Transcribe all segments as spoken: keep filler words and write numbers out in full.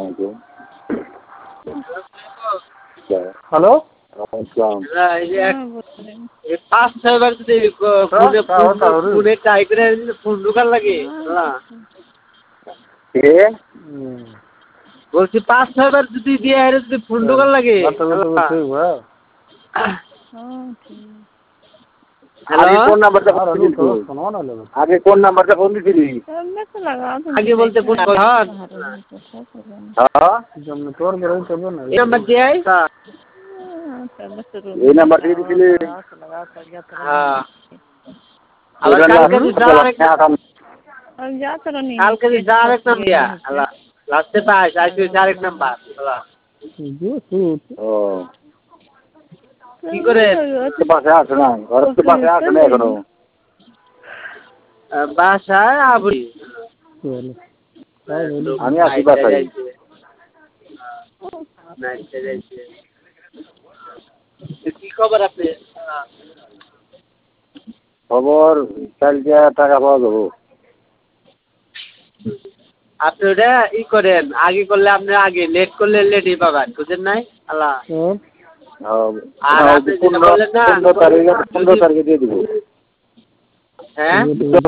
Hello পাঁচ ছয়বার যদি ফোনে ট্রাই করে ফোন ঢোকার লাগে বলছি পাঁচ ছয়বার যদি দিয়ে যদি ফোন ঢোকার লাগে আগে কোন নাম্বারটা আগে কোন নাম্বারটা ফোন দিছিলি আগে বলতে কোন তোর নাম্বার দিয়ে এই নাম্বার দিয়ে দিছিলি আবার কালকে কালকে যা আরেক নাম দিয়া লাস্টে পাস আজকে আরেক নাম্বার ও কি করে পাশে আসে না ঘরের তো পাশে আসে না এখনো বাসায় আবুই আমি আসি বাসায় কি খবর আপনি খবর কালকে টাকা পাওয়া যাবো আপনি ওটা ই করেন আগে করলে আপনি আগে লেট করলে লেটই পাবেন বুঝেন নাই আল্লাহ আর আপনি যেটা বললেন না পনেরো তারিখে পনেরো তারিখে দিয়ে দিব হ্যাঁ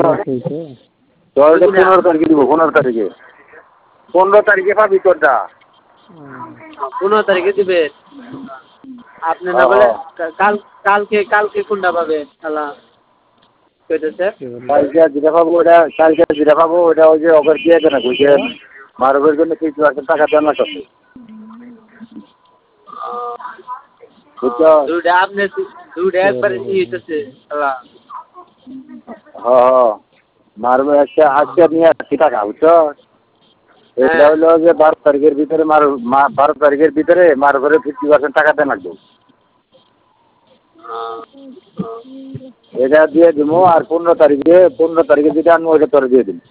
পনেরো তারিখে দিব পনেরো তারিখে পনেরো তারিখে পাবি তোরটা পনেরো তারিখে দিবে আপনি না বলে কাল কালকে কালকে কোনটা পাবেন আল্লাহ কালকে যেটা পাবো ওটা কালকে যেটা পাবো ওটা ওই যে অফার দিয়ে দেয় না বুঝে মারবের জন্য কিছু একটা টাকা দেওয়া না করছে দুটা আপনি দুটা একবারে দিয়ে দিতেছে আল্লাহ হ্যাঁ মারবে একটা আজকে নিয়ে আসছি টাকা বুঝছো এটা হলো যে বারো তারিখের ভিতরে মার বারো তারিখের ভিতরে মার ঘরে ফিফটি পার্সেন্ট টাকা দেন লাগবে এটা দিয়ে দিব আর পনেরো তারিখে পনেরো তারিখে যেটা আনবো ওইটা তোরা দিয়ে দিন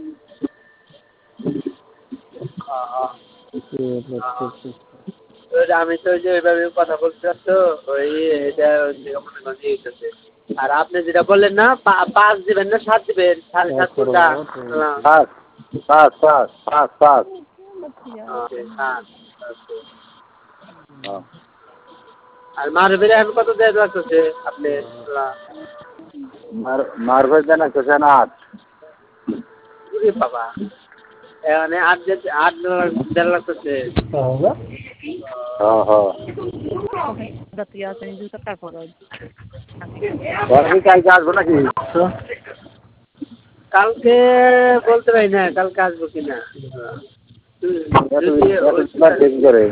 আমি তো যে ওইভাবে কথা বলছিলাম তো ওই এটা আর আপনি যেটা বললেন না পাঁচ দিবেন না সাত দিবেন সাড়ে সাত কোনটা পাঁচ পাঁচ পাঁচ পাঁচ পাঁচ আর মারবের এখন কত দেওয়া লাগতেছে আপনি মারবের দেন লাগতেছে না আট বাবা এখানে আট আট দেড় লাগতেছে কালকে আসবো নাকি কালকে বলতে পারি না কালকে আসবো কিনা দেখি করে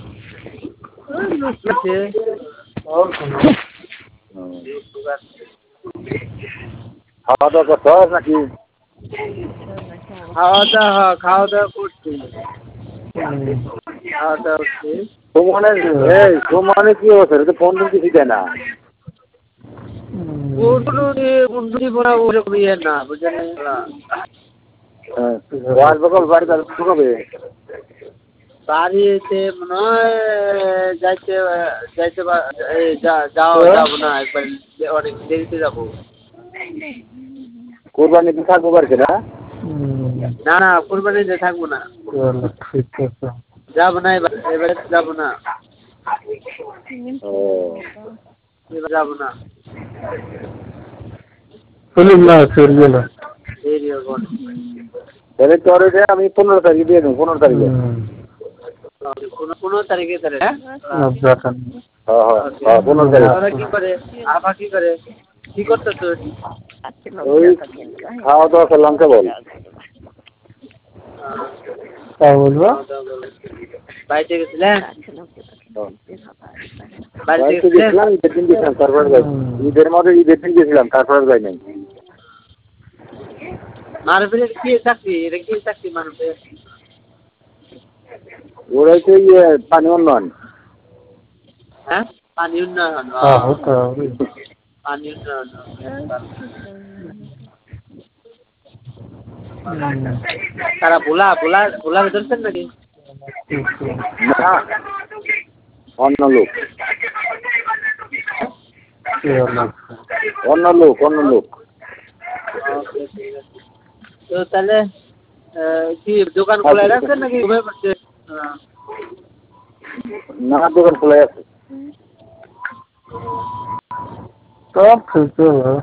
খাওয়া দাওয়া করতে হয় নাকি খাওয়া দাওয়া খাওয়া দাওয়া করছি খাওয়া দাওয়া করছি সুমনে এই সুমনে কি হচ্ছে তো ফোন টোন কিছু দেয় না না বুঝলেন বাড়িতে ঢুকাবে বাড়িতে মনে হয় যাইতে যাইতে যাও যাবো না একবার অনেক দেরিতে যাবো কোরবানিতে থাকবো বাড়িতে না না না কোরবানিতে থাকবো না যাবো না এবার এবারে যাবো না এবার যাবো না তাহলে তোর আমি পনেরো তারিখে দিয়ে দেবো পনেরো তারিখে পনেরো তারিখে তাহলে হ্যাঁ পনেরো তারিখ কি করে আবার কি করে কি করতে তোর ওই খাওয়া দাওয়া করলাম কেবল বলবো বাড়িতে গেছিলেন বাড়িতে গেছিলাম ঈদের দিন গেছিলাম তারপরে যাই ঈদের মধ্যে ঈদের দিন গেছিলাম তারপরে যাই নাই মারুফের কি চাকরি এটা কি চাকরি মারুফের ওরা হচ্ছে ইয়ে পানি উন্নয়ন হ্যাঁ পানি উন্নয়ন পানি উন্নয়ন তারা ভোলা ভোলা ভোলা ধরছেন নাকি না অন্য লোক অন্য লোক অন্য লোক তো তাহলে কি দোকান খোলা রাখছেন নাকি ঘুমিয়ে পড়ছে হ্যাঁ না দোকান খোলা আছে সব খুলতে হবে।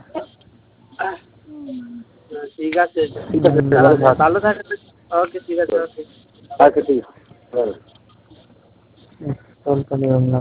ঠিক আছে ঠিক আছে ভালো থাকেন। ওকে ঠিক আছে ওকে আচ্ছা ঠিক আছে কল করে